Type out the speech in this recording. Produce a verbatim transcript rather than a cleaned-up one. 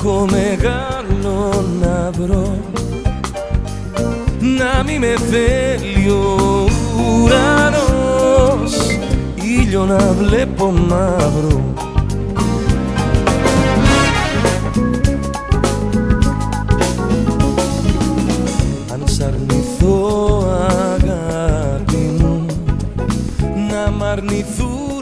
έχω μεγάλο να βρω, να μη με θέλει ο ουρανός, ήλιο να βλέπω μαύρο. Αν σ' αρνηθώ αγάπη μου, να μ' αρνηθούν